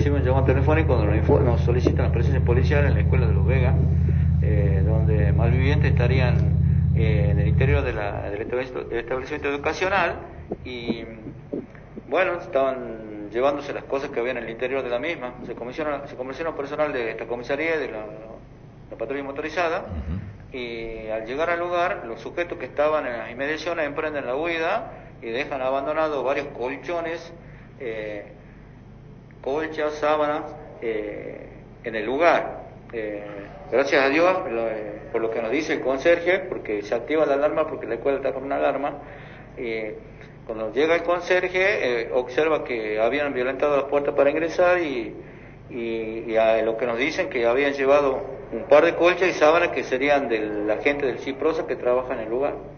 recibe un llamado telefónico donde nos solicitan la presencia policial en la escuela de Los Vegas, donde malvivientes estarían en el interior del establecimiento educacional y, bueno, estaban llevándose las cosas que había en el interior de la misma. Se comisionó personal de esta comisaría y de la patrulla motorizada. Y al llegar al lugar, los sujetos que estaban en las inmediaciones emprenden la huida y dejan abandonados varios colchones, colchas, sábanas en el lugar. Gracias a Dios, por lo que nos dice el conserje, porque se activa la alarma, porque la escuela está con una alarma. Cuando llega el conserje, observa que habían violentado las puertas para ingresar y a lo que nos dicen que habían llevado un par de colchas y sábanas que serían de la gente del CIPROSA que trabaja en el lugar.